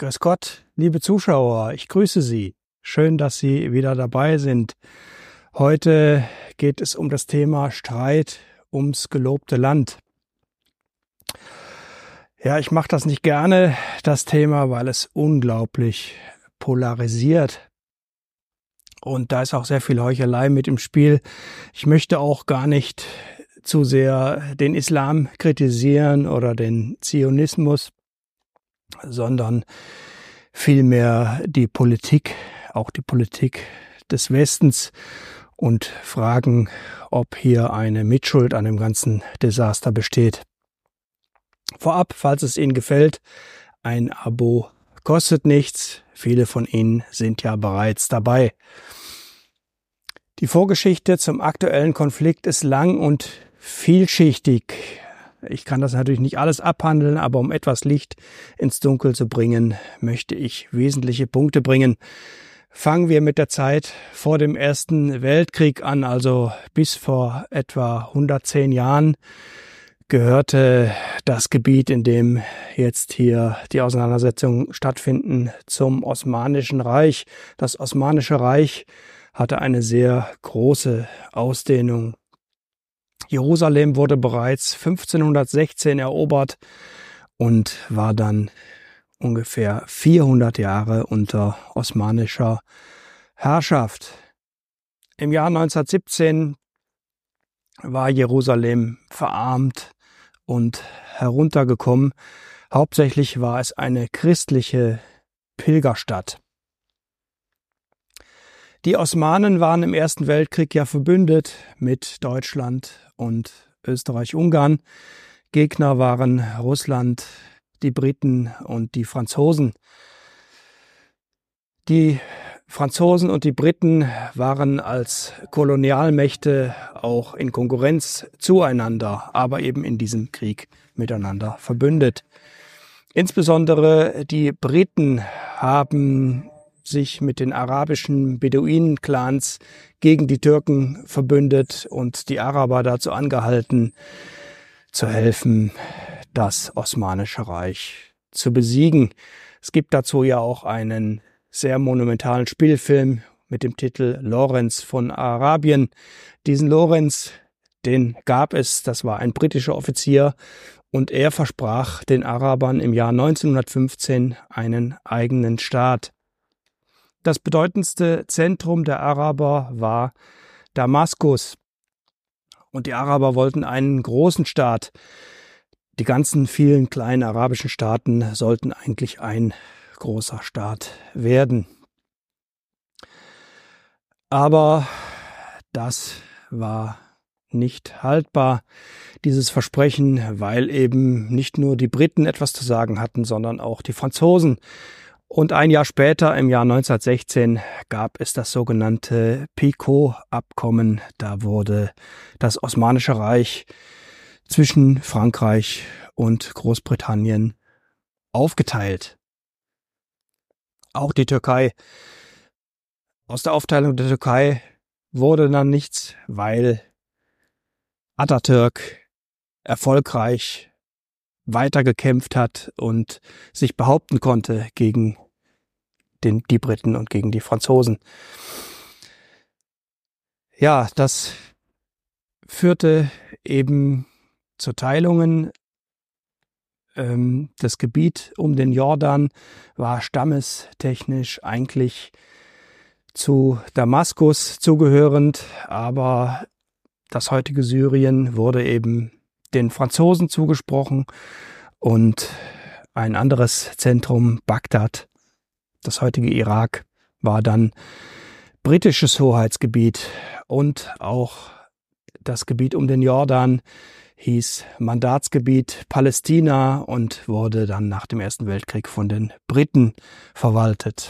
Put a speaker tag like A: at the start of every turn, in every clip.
A: Grüß Gott, liebe Zuschauer, ich grüße Sie. Schön, dass Sie wieder dabei sind. Heute geht es um das Thema Streit ums gelobte Land. Ja, ich mache das nicht gerne, das Thema, weil es unglaublich polarisiert. Und da ist auch sehr viel Heuchelei mit im Spiel. Ich möchte auch gar nicht zu sehr den Islam kritisieren oder den Zionismus, sondern vielmehr die Politik, auch die Politik des Westens und fragen, ob hier eine Mitschuld an dem ganzen Desaster besteht. Vorab, falls es Ihnen gefällt, ein Abo kostet nichts. Viele von Ihnen sind ja bereits dabei. Die Vorgeschichte zum aktuellen Konflikt ist lang und vielschichtig. Ich kann das natürlich nicht alles abhandeln, aber um etwas Licht ins Dunkel zu bringen, möchte ich wesentliche Punkte bringen. Fangen wir mit der Zeit vor dem Ersten Weltkrieg an, also bis vor etwa 110 Jahren gehörte das Gebiet, in dem jetzt hier die Auseinandersetzungen stattfinden, zum Osmanischen Reich. Das Osmanische Reich hatte eine sehr große Ausdehnung. Jerusalem wurde bereits 1516 erobert und war dann ungefähr 400 Jahre unter osmanischer Herrschaft. Im Jahr 1917 war Jerusalem verarmt und heruntergekommen. Hauptsächlich war es eine christliche Pilgerstadt. Die Osmanen waren im Ersten Weltkrieg ja verbündet mit Deutschland und Österreich-Ungarn. Gegner waren Russland, die Briten und die Franzosen. Die Franzosen und die Briten waren als Kolonialmächte auch in Konkurrenz zueinander, aber eben in diesem Krieg miteinander verbündet. Insbesondere die Briten haben sich mit den arabischen Beduinen-Clans gegen die Türken verbündet und die Araber dazu angehalten, zu helfen, das Osmanische Reich zu besiegen. Es gibt dazu ja auch einen sehr monumentalen Spielfilm mit dem Titel Lorenz von Arabien. Diesen Lorenz, den gab es, das war ein britischer Offizier, und er versprach den Arabern im Jahr 1915 einen eigenen Staat. Das bedeutendste Zentrum der Araber war Damaskus. Und die Araber wollten einen großen Staat. Die ganzen vielen kleinen arabischen Staaten sollten eigentlich ein großer Staat werden. Aber das war nicht haltbar, dieses Versprechen, weil eben nicht nur die Briten etwas zu sagen hatten, sondern auch die Franzosen. Und ein Jahr später, im Jahr 1916, gab es das sogenannte Picot-Abkommen. Da wurde das Osmanische Reich zwischen Frankreich und Großbritannien aufgeteilt. Auch die Türkei. Aus der Aufteilung der Türkei wurde dann nichts, weil Atatürk erfolgreich weitergekämpft hat und sich behaupten konnte gegen die Briten und gegen die Franzosen. Ja, das führte eben zu Teilungen. Das Gebiet um den Jordan war stammestechnisch eigentlich zu Damaskus zugehörend, aber das heutige Syrien wurde eben den Franzosen zugesprochen und ein anderes Zentrum, Bagdad, das heutige Irak, war dann britisches Hoheitsgebiet und auch das Gebiet um den Jordan hieß Mandatsgebiet Palästina und wurde dann nach dem Ersten Weltkrieg von den Briten verwaltet.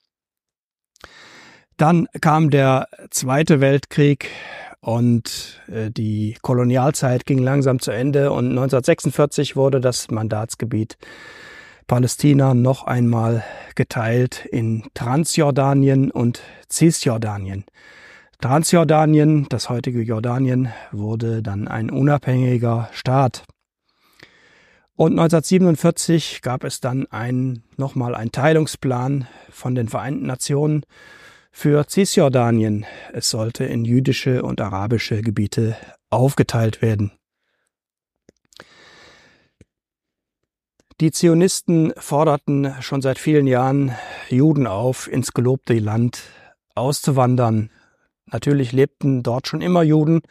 A: Dann kam der Zweite Weltkrieg und die Kolonialzeit ging langsam zu Ende und 1946 wurde das Mandatsgebiet Palästina noch einmal geteilt in Transjordanien und Cisjordanien. Transjordanien, das heutige Jordanien, wurde dann ein unabhängiger Staat. Und 1947 gab es dann nochmal einen Teilungsplan von den Vereinten Nationen für Cisjordanien. Es sollte in jüdische und arabische Gebiete aufgeteilt werden. Die Zionisten forderten schon seit vielen Jahren Juden auf, ins gelobte Land auszuwandern. Natürlich lebten dort schon immer Juden,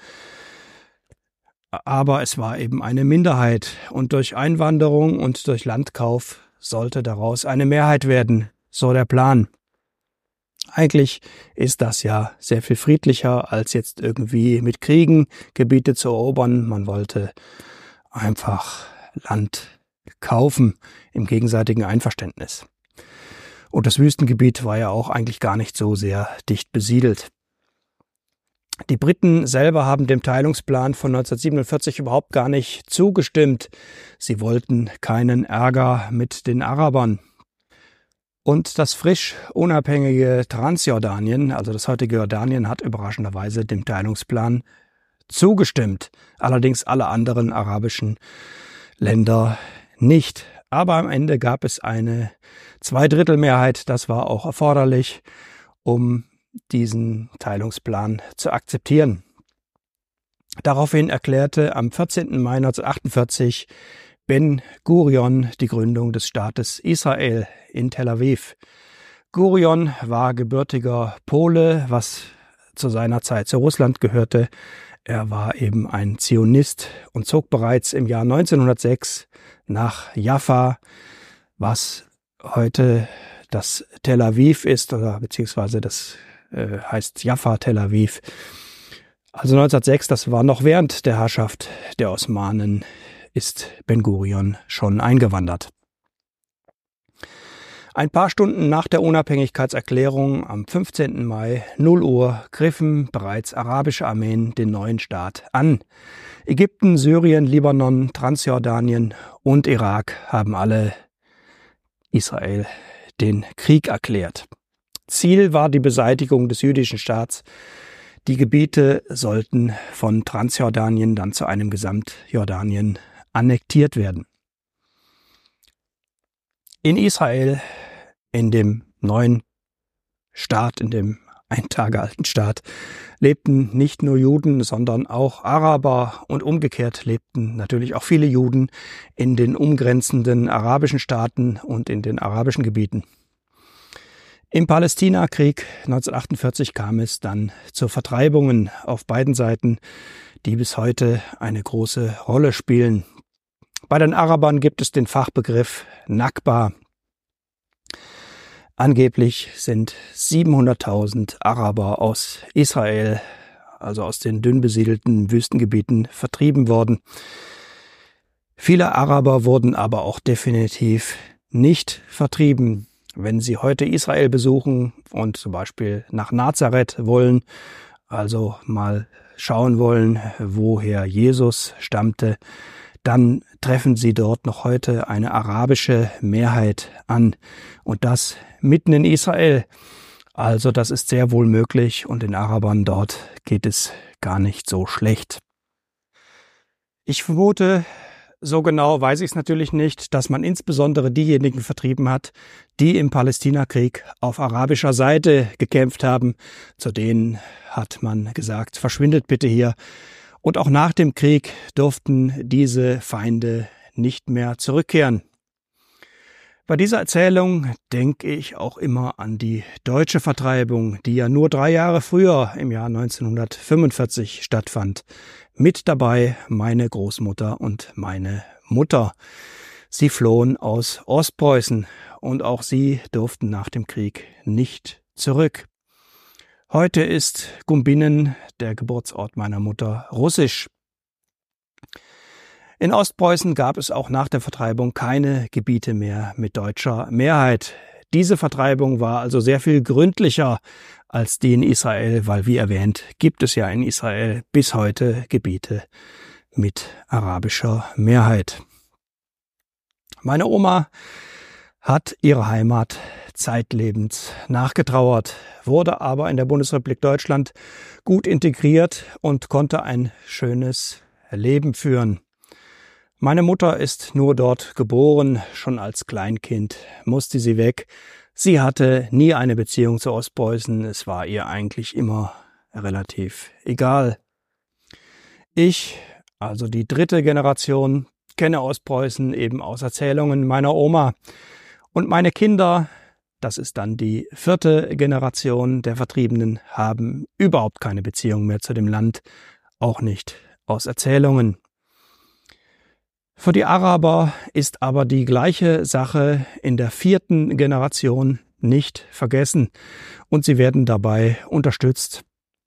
A: aber es war eben eine Minderheit. Und durch Einwanderung und durch Landkauf sollte daraus eine Mehrheit werden, so der Plan. Eigentlich ist das ja sehr viel friedlicher, als jetzt irgendwie mit Kriegen Gebiete zu erobern. Man wollte einfach Land kaufen im gegenseitigen Einverständnis. Und das Wüstengebiet war ja auch eigentlich gar nicht so sehr dicht besiedelt. Die Briten selber haben dem Teilungsplan von 1947 überhaupt gar nicht zugestimmt. Sie wollten keinen Ärger mit den Arabern. Und das frisch unabhängige Transjordanien, also das heutige Jordanien, hat überraschenderweise dem Teilungsplan zugestimmt. Allerdings alle anderen arabischen Länder nicht. Aber am Ende gab es eine Zweidrittelmehrheit, das war auch erforderlich, um diesen Teilungsplan zu akzeptieren. Daraufhin erklärte am 14. Mai 1948 Ben Gurion die Gründung des Staates Israel in Tel Aviv. Gurion war gebürtiger Pole, was zu seiner Zeit zu Russland gehörte. Er war eben ein Zionist und zog bereits im Jahr 1906 nach Jaffa, was heute das Tel Aviv ist, oder beziehungsweise das heißt Jaffa Tel Aviv. Also 1906, das war noch während der Herrschaft der Osmanen, ist Ben Gurion schon eingewandert. Ein paar Stunden nach der Unabhängigkeitserklärung am 15. Mai 0 Uhr griffen bereits arabische Armeen den neuen Staat an. Ägypten, Syrien, Libanon, Transjordanien und Irak haben alle Israel den Krieg erklärt. Ziel war die Beseitigung des jüdischen Staats. Die Gebiete sollten von Transjordanien dann zu einem Gesamtjordanien annektiert werden. In Israel, in dem neuen Staat, in dem 1 Tage alten Staat, lebten nicht nur Juden, sondern auch Araber, und umgekehrt lebten natürlich auch viele Juden in den umgrenzenden arabischen Staaten und in den arabischen Gebieten. Im Palästinakrieg 1948 kam es dann zu Vertreibungen auf beiden Seiten, die bis heute eine große Rolle spielen. Bei den Arabern gibt es den Fachbegriff Nakba. Angeblich sind 700.000 Araber aus Israel, also aus den dünn besiedelten Wüstengebieten, vertrieben worden. Viele Araber wurden aber auch definitiv nicht vertrieben. Wenn Sie heute Israel besuchen und zum Beispiel nach Nazareth wollen, also mal schauen wollen, woher Jesus stammte, dann treffen Sie dort noch heute eine arabische Mehrheit an. Und das mitten in Israel. Also das ist sehr wohl möglich, und den Arabern dort geht es gar nicht so schlecht. Ich vermute, so genau weiß ich es natürlich nicht, dass man insbesondere diejenigen vertrieben hat, die im Palästinakrieg auf arabischer Seite gekämpft haben. Zu denen hat man gesagt, verschwindet bitte hier. Und auch nach dem Krieg durften diese Feinde nicht mehr zurückkehren. Bei dieser Erzählung denke ich auch immer an die deutsche Vertreibung, die ja nur 3 Jahre früher, im Jahr 1945, stattfand. Mit dabei meine Großmutter und meine Mutter. Sie flohen aus Ostpreußen und auch sie durften nach dem Krieg nicht zurück. Heute ist Gumbinnen, der Geburtsort meiner Mutter, russisch. In Ostpreußen gab es auch nach der Vertreibung keine Gebiete mehr mit deutscher Mehrheit. Diese Vertreibung war also sehr viel gründlicher als die in Israel, weil, wie erwähnt, gibt es ja in Israel bis heute Gebiete mit arabischer Mehrheit. Meine Oma hat ihre Heimat zeitlebens nachgetrauert, wurde aber in der Bundesrepublik Deutschland gut integriert und konnte ein schönes Leben führen. Meine Mutter ist nur dort geboren, schon als Kleinkind musste sie weg. Sie hatte nie eine Beziehung zu Ostpreußen, es war ihr eigentlich immer relativ egal. Ich, also die dritte Generation, kenne Ostpreußen eben aus Erzählungen meiner Oma. Und meine Kinder, das ist dann die vierte Generation der Vertriebenen, haben überhaupt keine Beziehung mehr zu dem Land, auch nicht aus Erzählungen. Für die Araber ist aber die gleiche Sache in der vierten Generation nicht vergessen und sie werden dabei unterstützt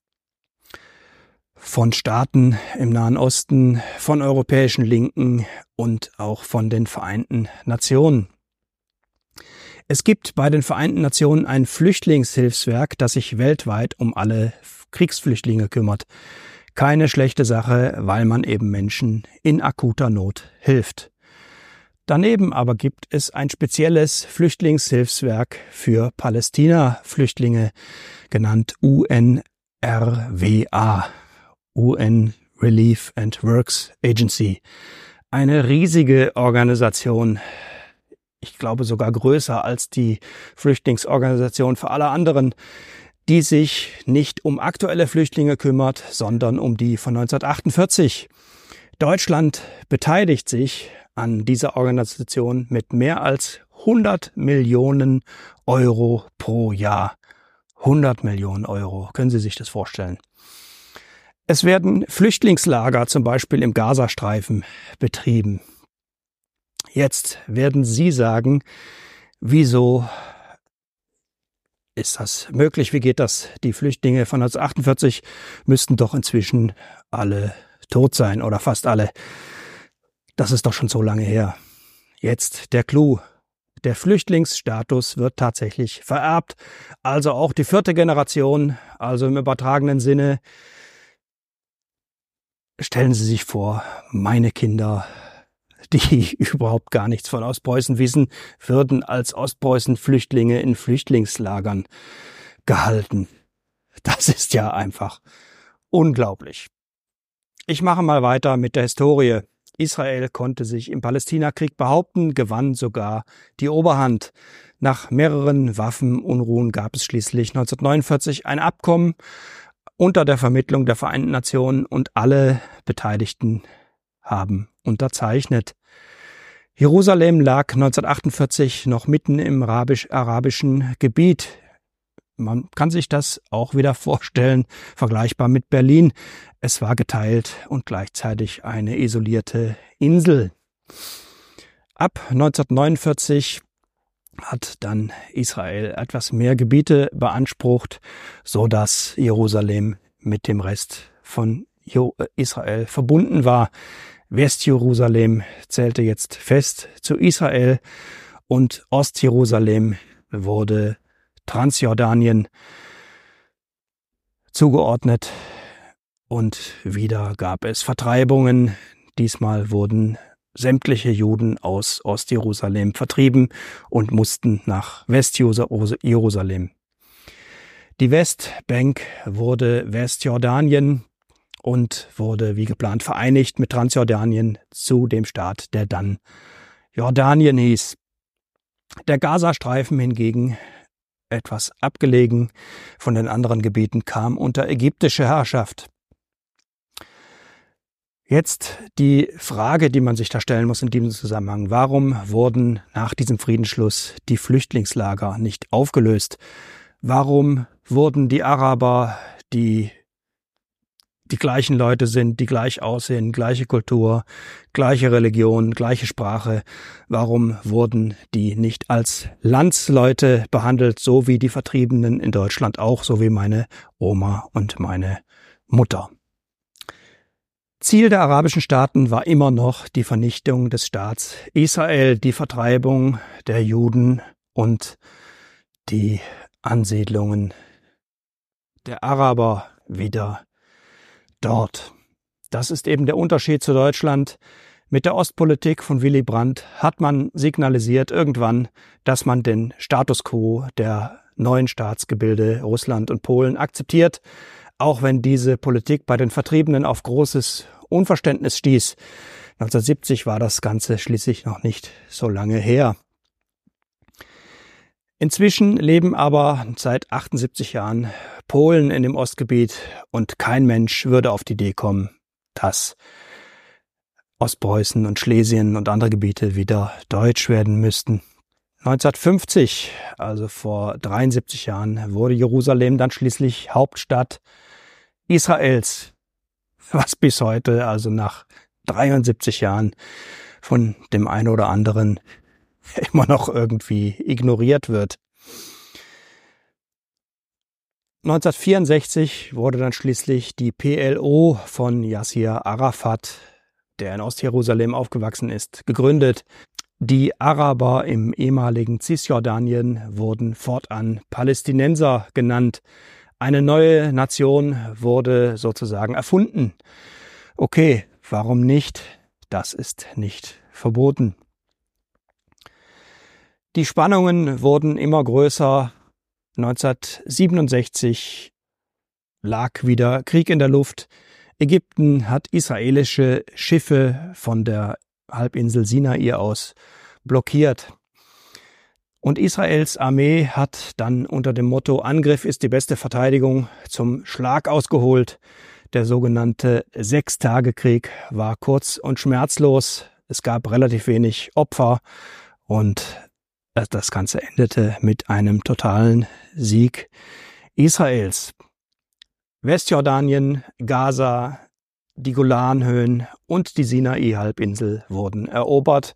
A: von Staaten im Nahen Osten, von europäischen Linken und auch von den Vereinten Nationen. Es gibt bei den Vereinten Nationen ein Flüchtlingshilfswerk, das sich weltweit um alle Kriegsflüchtlinge kümmert. Keine schlechte Sache, weil man eben Menschen in akuter Not hilft. Daneben aber gibt es ein spezielles Flüchtlingshilfswerk für Palästina-Flüchtlinge, genannt UNRWA, UN Relief and Works Agency. Eine riesige Organisation, ich glaube sogar größer als die Flüchtlingsorganisation für alle anderen, die sich nicht um aktuelle Flüchtlinge kümmert, sondern um die von 1948. Deutschland beteiligt sich an dieser Organisation mit mehr als 100 Millionen Euro pro Jahr. 100 Millionen Euro, können Sie sich das vorstellen? Es werden Flüchtlingslager zum Beispiel im Gazastreifen betrieben. Jetzt werden Sie sagen, wieso ist das möglich? Wie geht das? Die Flüchtlinge von 1948 müssten doch inzwischen alle tot sein oder fast alle. Das ist doch schon so lange her. Jetzt der Clou. Der Flüchtlingsstatus wird tatsächlich vererbt. Also auch die vierte Generation, also im übertragenen Sinne. Stellen Sie sich vor, meine Kinder, die überhaupt gar nichts von Ostpreußen wissen, würden als Ostpreußen-Flüchtlinge in Flüchtlingslagern gehalten. Das ist ja einfach unglaublich. Ich mache mal weiter mit der Historie. Israel konnte sich im Palästinakrieg behaupten, gewann sogar die Oberhand. Nach mehreren Waffenunruhen gab es schließlich 1949 ein Abkommen unter der Vermittlung der Vereinten Nationen und alle Beteiligten haben unterzeichnet. Jerusalem lag 1948 noch mitten im arabischen Gebiet. Man kann sich das auch wieder vorstellen, vergleichbar mit Berlin. Es war geteilt und gleichzeitig eine isolierte Insel. Ab 1949 hat dann Israel etwas mehr Gebiete beansprucht, so dass Jerusalem mit dem Rest von Israel verbunden war. Westjerusalem zählte jetzt fest zu Israel und Ostjerusalem wurde Transjordanien zugeordnet und wieder gab es Vertreibungen. Diesmal wurden sämtliche Juden aus Ostjerusalem vertrieben und mussten nach Westjerusalem. Die Westbank wurde Westjordanien und wurde wie geplant vereinigt mit Transjordanien zu dem Staat, der dann Jordanien hieß. Der Gazastreifen hingegen, etwas abgelegen von den anderen Gebieten, kam unter ägyptische Herrschaft. Jetzt die Frage, die man sich da stellen muss in diesem Zusammenhang. Warum wurden nach diesem Friedensschluss die Flüchtlingslager nicht aufgelöst? Warum wurden die Araber, die gleichen Leute sind, die gleich aussehen, gleiche Kultur, gleiche Religion, gleiche Sprache, warum wurden die nicht als Landsleute behandelt, so wie die Vertriebenen in Deutschland auch, so wie meine Oma und meine Mutter? Ziel der arabischen Staaten war immer noch die Vernichtung des Staats Israel, die Vertreibung der Juden und die Ansiedlungen der Araber wieder dort. Das ist eben der Unterschied zu Deutschland. Mit der Ostpolitik von Willy Brandt hat man signalisiert irgendwann, dass man den Status quo der neuen Staatsgebilde Russland und Polen akzeptiert, auch wenn diese Politik bei den Vertriebenen auf großes Unverständnis stieß. 1970 war das Ganze schließlich noch nicht so lange her. Inzwischen leben aber seit 78 Jahren Polen in dem Ostgebiet und kein Mensch würde auf die Idee kommen, dass Ostpreußen und Schlesien und andere Gebiete wieder deutsch werden müssten. 1950, also vor 73 Jahren, wurde Jerusalem dann schließlich Hauptstadt Israels, was bis heute, also nach 73 Jahren, von dem einen oder anderen immer noch irgendwie ignoriert wird. 1964 wurde dann schließlich die PLO von Yasser Arafat, der in Ostjerusalem aufgewachsen ist, gegründet. Die Araber im ehemaligen Cisjordanien wurden fortan Palästinenser genannt. Eine neue Nation wurde sozusagen erfunden. Okay, warum nicht? Das ist nicht verboten. Die Spannungen wurden immer größer. 1967 lag wieder Krieg in der Luft. Ägypten hat israelische Schiffe von der Halbinsel Sinai aus blockiert. Und Israels Armee hat dann unter dem Motto Angriff ist die beste Verteidigung zum Schlag ausgeholt. Der sogenannte Sechstagekrieg war kurz und schmerzlos. Es gab relativ wenig Opfer und das Ganze endete mit einem totalen Sieg Israels. Westjordanien, Gaza, die Golanhöhen und die Sinai-Halbinsel wurden erobert.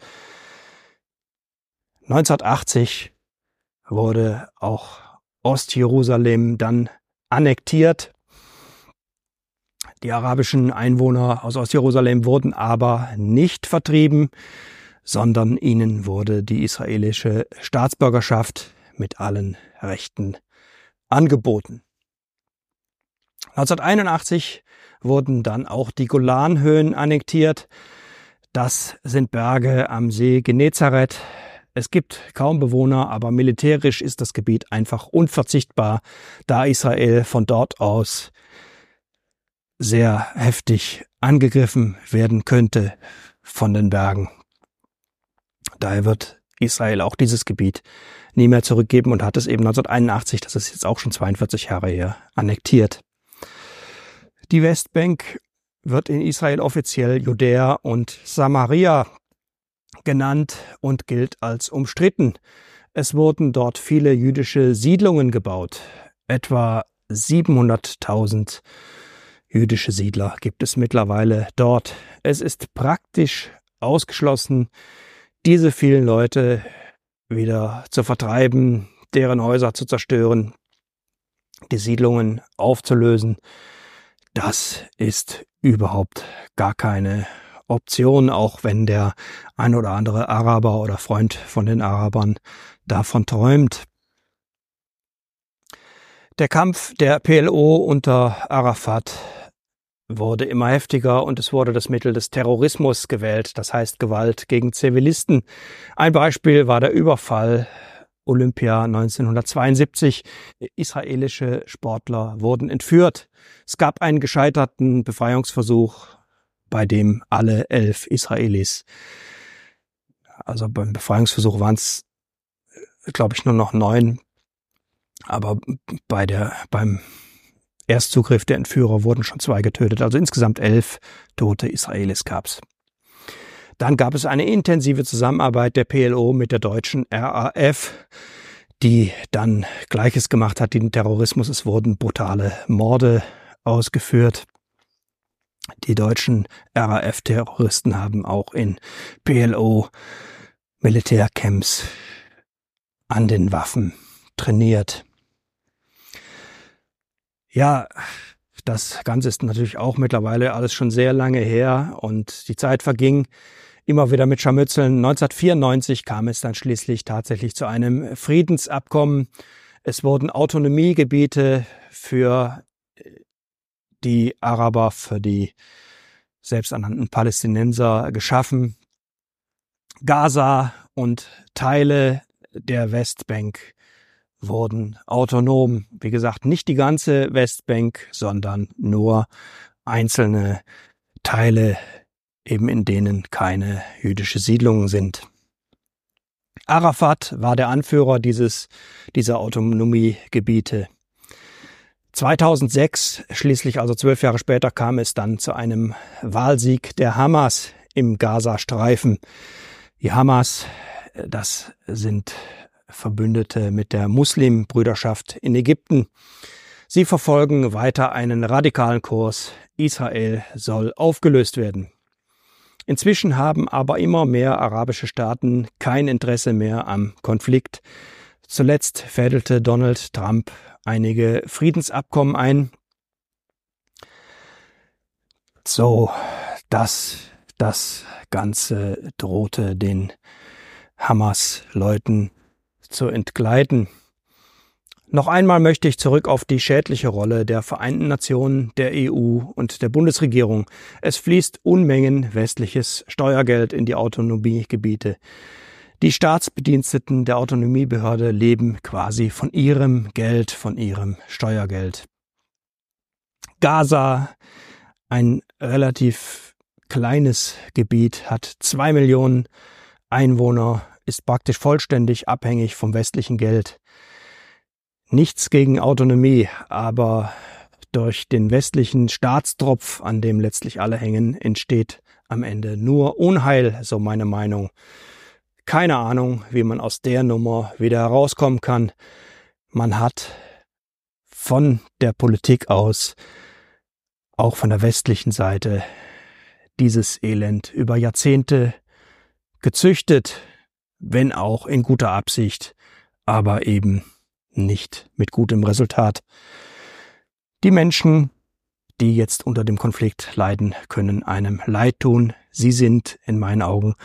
A: 1980 wurde auch Ostjerusalem dann annektiert. Die arabischen Einwohner aus Ostjerusalem wurden aber nicht vertrieben, sondern ihnen wurde die israelische Staatsbürgerschaft mit allen Rechten angeboten. 1981 wurden dann auch die Golanhöhen annektiert. Das sind Berge am See Genezareth. Es gibt kaum Bewohner, aber militärisch ist das Gebiet einfach unverzichtbar, da Israel von dort aus sehr heftig angegriffen werden könnte von den Bergen. Daher wird Israel auch dieses Gebiet nie mehr zurückgeben und hat es eben 1981, das ist jetzt auch schon 42 Jahre her, annektiert. Die Westbank wird in Israel offiziell Judäa und Samaria genannt und gilt als umstritten. Es wurden dort viele jüdische Siedlungen gebaut. Etwa 700.000 jüdische Siedler gibt es mittlerweile dort. Es ist praktisch ausgeschlossen, diese vielen Leute wieder zu vertreiben, deren Häuser zu zerstören, die Siedlungen aufzulösen. Das ist überhaupt gar keine Option, auch wenn der ein oder andere Araber oder Freund von den Arabern davon träumt. Der Kampf der PLO unter Arafat wurde immer heftiger und es wurde das Mittel des Terrorismus gewählt, das heißt Gewalt gegen Zivilisten. Ein Beispiel war der Überfall Olympia 1972. Israelische Sportler wurden entführt. Es gab einen gescheiterten Befreiungsversuch, bei dem alle 11 Israelis, also beim Befreiungsversuch waren es, glaube ich, nur noch 9, aber beim Erstzugriff der Entführer wurden schon 2 getötet, also insgesamt 11 tote Israelis gab's. Dann gab es eine intensive Zusammenarbeit der PLO mit der deutschen RAF, die dann Gleiches gemacht hat, den Terrorismus. Es wurden brutale Morde ausgeführt. Die deutschen RAF-Terroristen haben auch in PLO-Militärcamps an den Waffen trainiert. Ja, das Ganze ist natürlich auch mittlerweile alles schon sehr lange her und die Zeit verging immer wieder mit Scharmützeln. 1994 kam es dann schließlich tatsächlich zu einem Friedensabkommen. Es wurden Autonomiegebiete für die Araber, für die selbsternannten Palästinenser geschaffen. Gaza und Teile der Westbank wurden autonom. Wie gesagt, nicht die ganze Westbank, sondern nur einzelne Teile eben in denen keine jüdische Siedlungen sind. Arafat war der Anführer dieser Autonomiegebiete. 2006, schließlich also 12 Jahre später, kam es dann zu einem Wahlsieg der Hamas im Gazastreifen. Die Hamas, das sind Verbündete mit der Muslimbrüderschaft in Ägypten. Sie verfolgen weiter einen radikalen Kurs. Israel soll aufgelöst werden. Inzwischen haben aber immer mehr arabische Staaten kein Interesse mehr am Konflikt. Zuletzt fädelte Donald Trump einige Friedensabkommen ein, so dass das Ganze drohte, den Hamas-Leuten zu entgleiten. Noch einmal möchte ich zurück auf die schädliche Rolle der Vereinten Nationen, der EU und der Bundesregierung. Es fließt Unmengen westliches Steuergeld in die Autonomiegebiete. Die Staatsbediensteten der Autonomiebehörde leben quasi von ihrem Geld, von ihrem Steuergeld. Gaza, ein relativ kleines Gebiet, hat 2 Millionen Einwohner, ist praktisch vollständig abhängig vom westlichen Geld. Nichts gegen Autonomie, aber durch den westlichen Staatstropf, an dem letztlich alle hängen, entsteht am Ende nur Unheil, so meine Meinung. Keine Ahnung, wie man aus der Nummer wieder herauskommen kann. Man hat von der Politik aus, auch von der westlichen Seite, dieses Elend über Jahrzehnte gezüchtet, wenn auch in guter Absicht, aber eben nicht mit gutem Resultat. Die Menschen, die jetzt unter dem Konflikt leiden, können einem leid tun. Sie sind in meinen Augen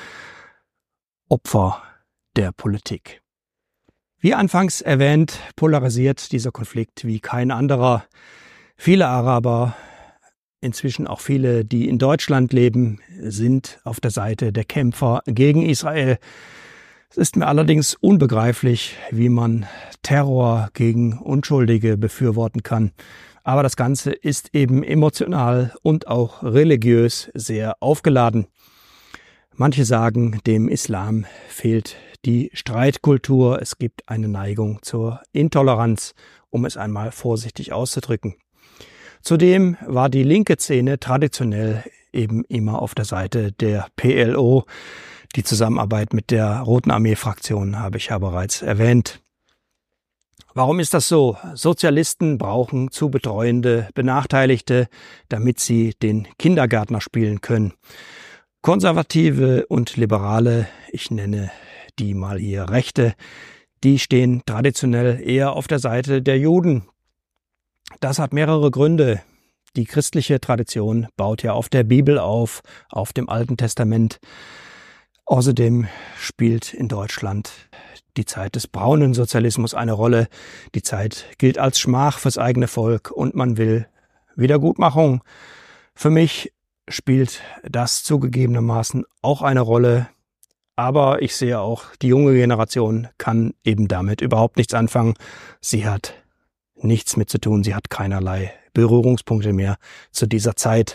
A: Opfer der Politik. Wie anfangs erwähnt, polarisiert dieser Konflikt wie kein anderer. Viele Araber, inzwischen auch viele, die in Deutschland leben, sind auf der Seite der Kämpfer gegen Israel. Es ist mir allerdings unbegreiflich, wie man Terror gegen Unschuldige befürworten kann. Aber das Ganze ist eben emotional und auch religiös sehr aufgeladen. Manche sagen, dem Islam fehlt die Streitkultur. Es gibt eine Neigung zur Intoleranz, um es einmal vorsichtig auszudrücken. Zudem war die linke Szene traditionell eben immer auf der Seite der PLO. Die Zusammenarbeit mit der Roten Armee-Fraktion habe ich ja bereits erwähnt. Warum ist das so? Sozialisten brauchen zu betreuende Benachteiligte, damit sie den Kindergärtner spielen können. Konservative und Liberale, ich nenne die mal hier Rechte, die stehen traditionell eher auf der Seite der Juden. Das hat mehrere Gründe. Die christliche Tradition baut ja auf der Bibel auf dem Alten Testament. Außerdem spielt in Deutschland die Zeit des braunen Sozialismus eine Rolle. Die Zeit gilt als Schmach fürs eigene Volk und man will Wiedergutmachung. Für mich spielt das zugegebenermaßen auch eine Rolle. Aber ich sehe auch, die junge Generation kann eben damit überhaupt nichts anfangen. Sie hat nichts mit zu tun. Sie hat keinerlei Berührungspunkte mehr zu dieser Zeit.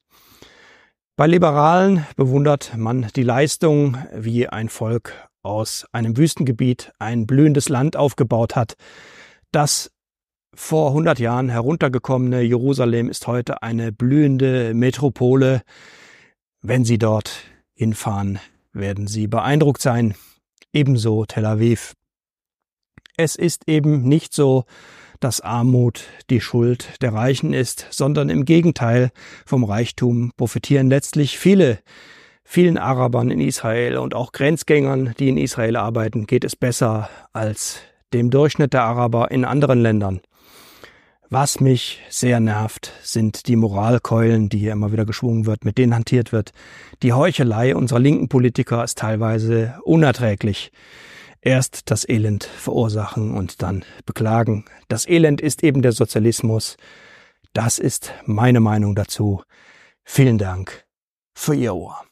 A: Bei Liberalen bewundert man die Leistung, wie ein Volk aus einem Wüstengebiet ein blühendes Land aufgebaut hat. Das vor 100 Jahren heruntergekommene Jerusalem ist heute eine blühende Metropole. Wenn Sie dort hinfahren, werden Sie beeindruckt sein. Ebenso Tel Aviv. Es ist eben nicht so, dass Armut die Schuld der Reichen ist, sondern im Gegenteil, vom Reichtum profitieren letztlich vielen Arabern in Israel und auch Grenzgängern, die in Israel arbeiten, geht es besser als dem Durchschnitt der Araber in anderen Ländern. Was mich sehr nervt, sind die Moralkeulen, die hier immer wieder geschwungen wird, mit denen hantiert wird. Die Heuchelei unserer linken Politiker ist teilweise unerträglich. Erst das Elend verursachen und dann beklagen. Das Elend ist eben der Sozialismus. Das ist meine Meinung dazu. Vielen Dank für Ihr Ohr.